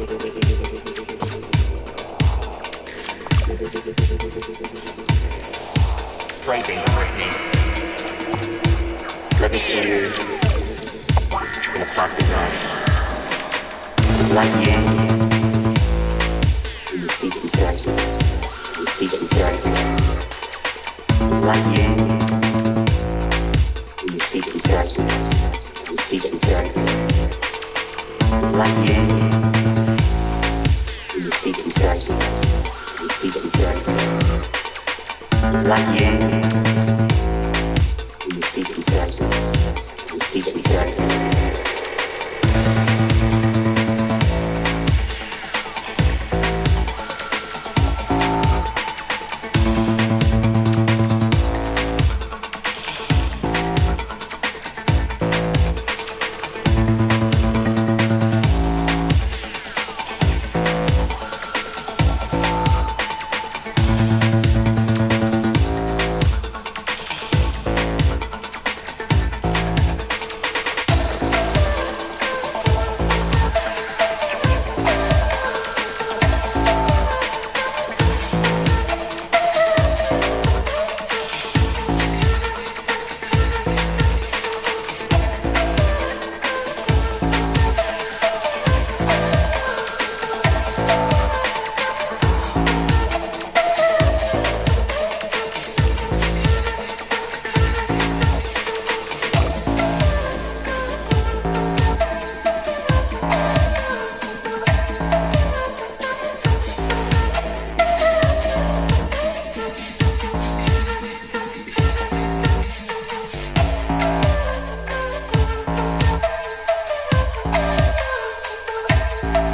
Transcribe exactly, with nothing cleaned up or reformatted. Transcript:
Craving Britney. Let me see you in a plastic bag. It's like you in the secret sex. The secret sex. It's like you in the secret sex. The secret sex. It's like you in the secret sex. The secret sex. It's like you in the secret sex. The secret sex.